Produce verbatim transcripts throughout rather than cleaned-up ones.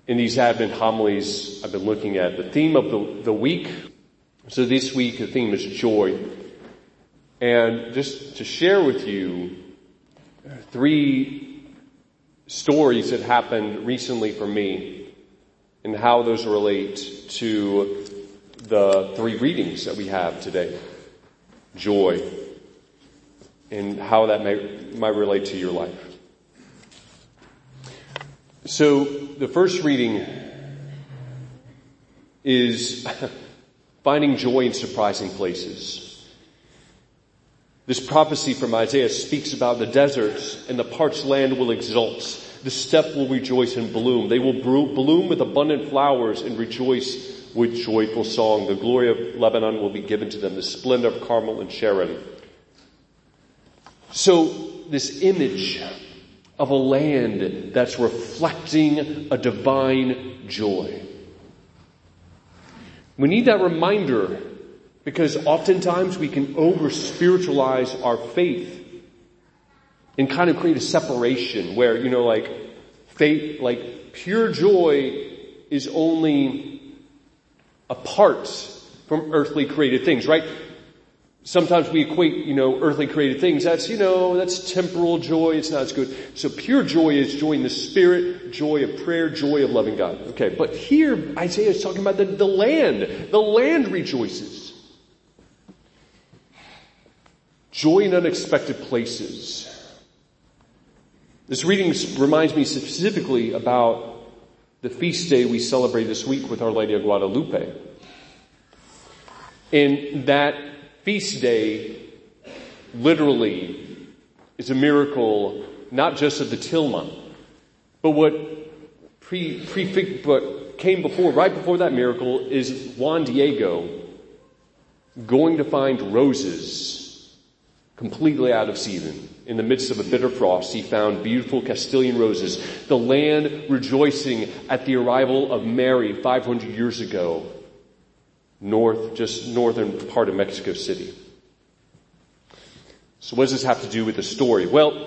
In these Advent homilies, I've been looking at the theme of the, the week. So this week, the theme is joy. And just to share with you three stories that happened recently for me and how those relate to the three readings that we have today. Joy. And how that may, might relate to your life. So the first reading is finding joy in surprising places. This prophecy from Isaiah speaks about the deserts and the parched land will exult. The steppe will rejoice and bloom. They will bloom with abundant flowers and rejoice with joyful song. The glory of Lebanon will be given to them, the splendor of Carmel and Sharon. So this image of a land that's reflecting a divine joy. We need that reminder because oftentimes we can over-spiritualize our faith and kind of create a separation where, you know, like faith, like pure joy is only apart from earthly created things, right? Sometimes we equate, you know, earthly created things. That's, you know, that's temporal joy. It's not as good. So pure joy is joy in the Spirit, joy of prayer, joy of loving God. Okay, but here Isaiah is talking about the, the land. The land rejoices. Joy in unexpected places. This reading reminds me specifically about the feast day we celebrate this week with Our Lady of Guadalupe. And that feast day literally is a miracle, not just of the Tilma, but what pre, pre, but came before, right before that miracle is Juan Diego going to find roses completely out of season. In the midst of a bitter frost, he found beautiful Castilian roses, the land rejoicing at the arrival of Mary five hundred years ago. North, just northern part of Mexico City. So what does this have to do with the story? Well,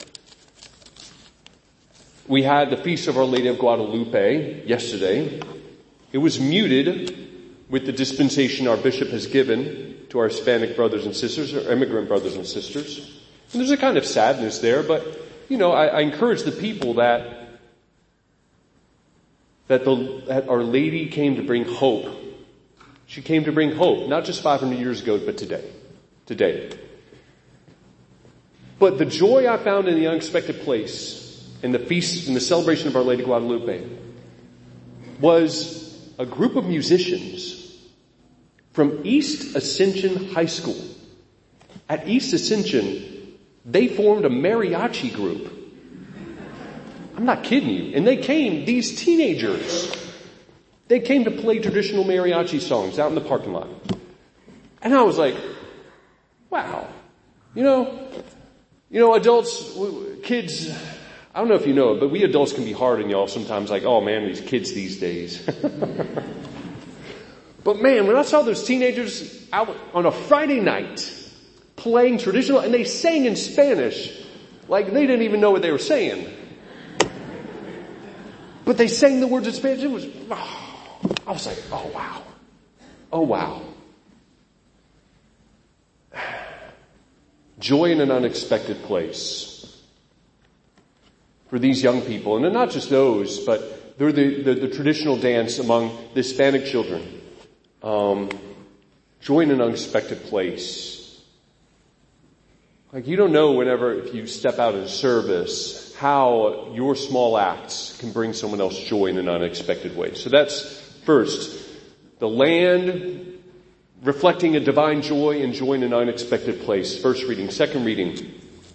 we had the Feast of Our Lady of Guadalupe yesterday. It was muted with the dispensation our bishop has given to our Hispanic brothers and sisters, or immigrant brothers and sisters. And there's a kind of sadness there, but, you know, I, I encourage the people that, that, the, that Our Lady came to bring hope. She came to bring hope, not just five hundred years ago, but today. Today. But the joy I found in the unexpected place, in the feast, in the celebration of Our Lady Guadalupe, was a group of musicians from East Ascension High School. At East Ascension, they formed a mariachi group. I'm not kidding you. And they came, these teenagers, they came to play traditional mariachi songs out in the parking lot. And I was like, wow. You know, you know, adults, kids, I don't know if you know it, but we adults can be hard on y'all sometimes, like, oh man, these kids these days. But man, when I saw those teenagers out on a Friday night playing traditional, and they sang in Spanish, like they didn't even know what they were saying. But they sang the words in Spanish. It was, oh. I was like, oh wow. Oh wow. Joy in an unexpected place. For these young people, and not just those, but they're the, the, the traditional dance among the Hispanic children. Um, joy in an unexpected place. Like you don't know whenever, if you step out in service, how your small acts can bring someone else joy in an unexpected way. So that's first, the land reflecting a divine joy and joy in an unexpected place. First reading. Second reading.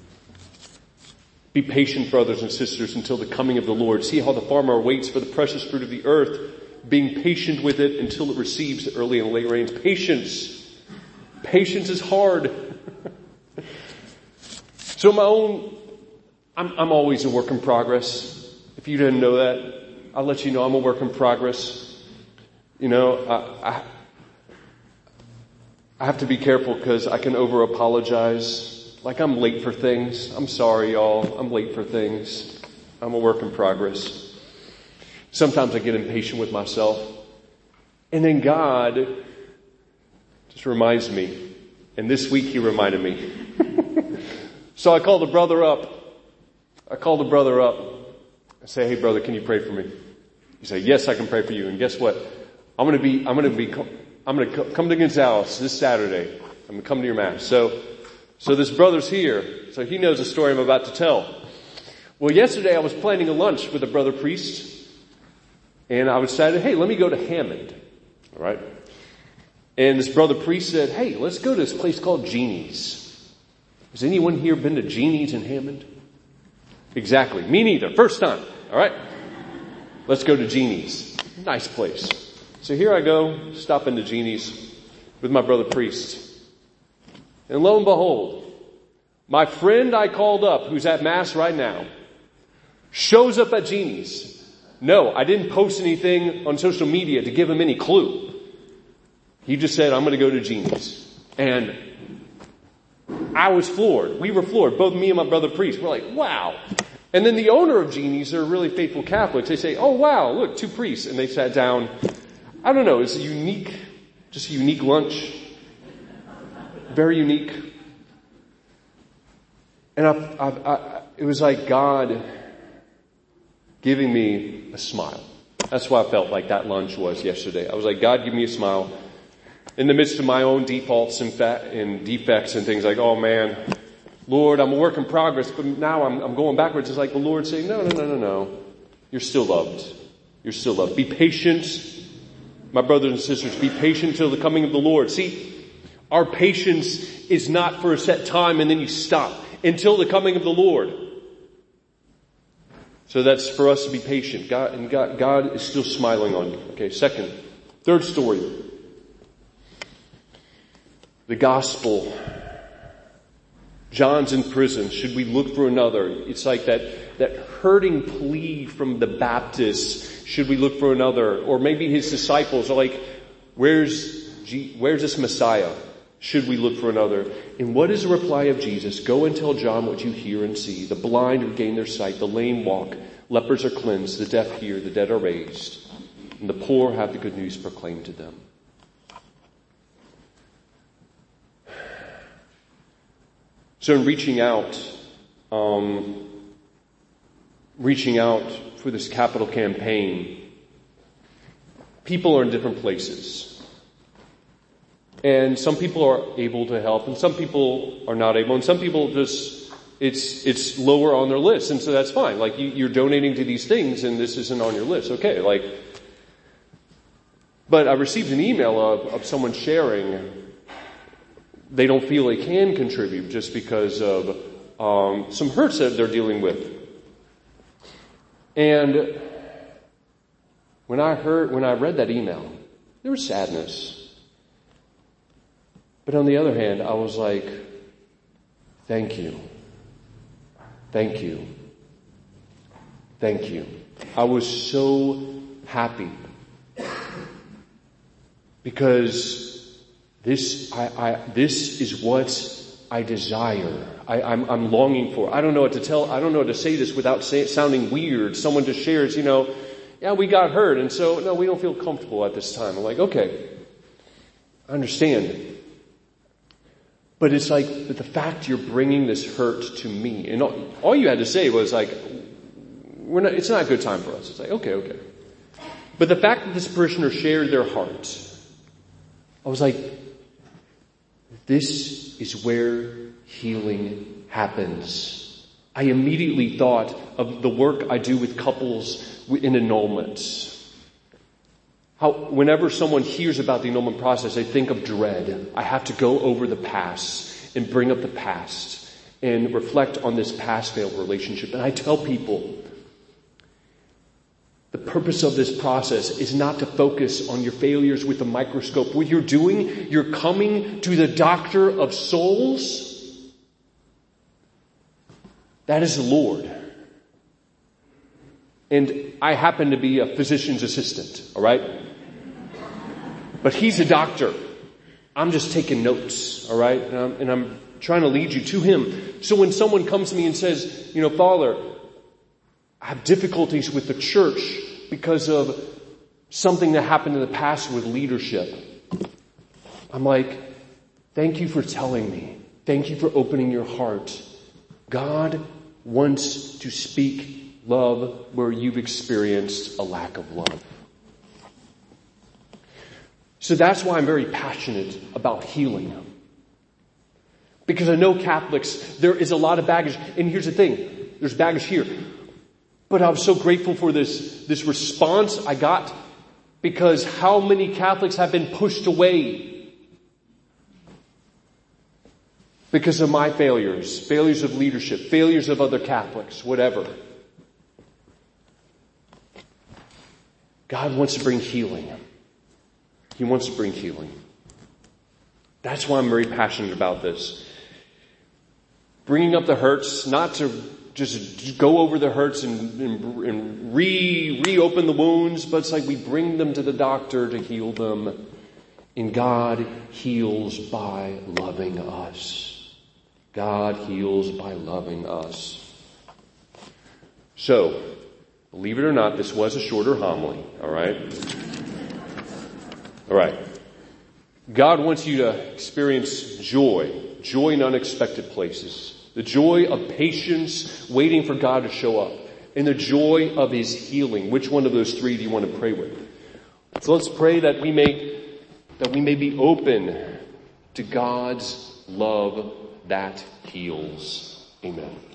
Be patient, brothers and sisters, until the coming of the Lord. See how the farmer waits for the precious fruit of the earth, being patient with it until it receives the early and late rains. Patience. Patience is hard. So my own, I'm, I'm always a work in progress. If you didn't know that, I'll let you know I'm a work in progress. You know, I, I, I have to be careful because I can over apologize. Like I'm late for things. I'm sorry, y'all. I'm late for things. I'm a work in progress. Sometimes I get impatient with myself. And then God just reminds me. And this week he reminded me. So I called the brother up. I called the brother up. I say, hey brother, can you pray for me? He said, yes, I can pray for you. And guess what? I'm going to be, I'm going to be, I'm going to come to Gonzales this Saturday. I'm going to come to your mass. So, so this brother's here. So he knows the story I'm about to tell. Well, yesterday I was planning a lunch with a brother priest. And I decided, hey, let me go to Hammond. All right. And this brother priest said, hey, let's go to this place called Jeannie's. Has anyone here been to Jeannie's in Hammond? Exactly. Me neither. First time. All right. Let's go to Jeannie's. Nice place. So here I go, stop into Jeannie's with my brother priest. And lo and behold, my friend I called up, who's at Mass right now, shows up at Jeannie's. No, I didn't post anything on social media to give him any clue. He just said, I'm going to go to Jeannie's. And I was floored. We were floored. Both me and my brother priest. We're like, wow. And then the owner of Jeannie's are really faithful Catholics. They say, oh wow, look, two priests. And they sat down. I don't know, it's a unique, just a unique lunch. Very unique. And I, I, I, it was like God giving me a smile. That's what I felt like that lunch was yesterday. I was like, God, give me a smile. In the midst of my own defaults and, fa- and defects and things like, oh man, Lord, I'm a work in progress, but now I'm, I'm going backwards. It's like the Lord saying, no, no, no, no, no. You're still loved. You're still loved. Be patient. My brothers and sisters, be patient till the coming of the Lord. See, our patience is not for a set time and then you stop. Until the coming of the Lord. So that's for us to be patient. God, and God, God is still smiling on you. Okay, second. Third story. The gospel. John's in prison. Should we look for another? It's like that, that hurting plea from the Baptists. Should we look for another? Or maybe his disciples are like, where's, G- where's this Messiah? Should we look for another? And what is the reply of Jesus? Go and tell John what you hear and see. The blind regain their sight. The lame walk. Lepers are cleansed. The deaf hear. The dead are raised. And the poor have the good news proclaimed to them. So in reaching out, um, reaching out for this capital campaign, people are in different places. And some people are able to help and some people are not able and some people just, it's, it's lower on their list. And so that's fine. Like you, you're donating to these things and this isn't on your list. Okay. Like, but I received an email of, of someone sharing they don't feel they can contribute just because of, um, some hurts that they're dealing with. And when I heard, when I read that email, there was sadness. But on the other hand, I was like, thank you. Thank you. Thank you. I was so happy. Because this, I, I, this is what I desire. I, I'm, I'm longing for. I don't know what to tell, I don't know what to say this without say, sounding weird. Someone just shares, you know, yeah, we got hurt. And so, no, we don't feel comfortable at this time. I'm like, okay, I understand. But it's like, but the fact you're bringing this hurt to me, and all, all you had to say was like, we're not, it's not a good time for us. It's like, okay, okay. But the fact that this parishioner shared their heart, I was like, this is where healing happens. I immediately thought of the work I do with couples in annulments. How whenever someone hears about the annulment process, they think of dread. I have to go over the past and bring up the past and reflect on this past failed relationship. And I tell people, the purpose of this process is not to focus on your failures with a microscope. What you're doing, you're coming to the doctor of souls. That is the Lord. And I happen to be a physician's assistant, all right? But he's a doctor. I'm just taking notes, all right? And I'm, and I'm trying to lead you to him. So when someone comes to me and says, you know, Father, I have difficulties with the church because of something that happened in the past with leadership. I'm like, thank you for telling me. Thank you for opening your heart. God wants to speak love where you've experienced a lack of love. So that's why I'm very passionate about healing. Because I know Catholics, there is a lot of baggage. And here's the thing, there's baggage here. But I was so grateful for this, this response I got, because how many Catholics have been pushed away because of my failures, failures of leadership, failures of other Catholics, whatever. God wants to bring healing. He wants to bring healing. That's why I'm very passionate about this. Bringing up the hurts, not to just go over the hurts and, and, and re, reopen the wounds, but it's like we bring them to the doctor to heal them. And God heals by loving us. God heals by loving us. So, believe it or not, this was a shorter homily, alright? Alright. God wants you to experience joy, joy in unexpected places. The joy of patience, waiting for God to show up. And the joy of His healing. Which one of those three do you want to pray with? So let's pray that we may, that we may be open to God's love that heals. Amen.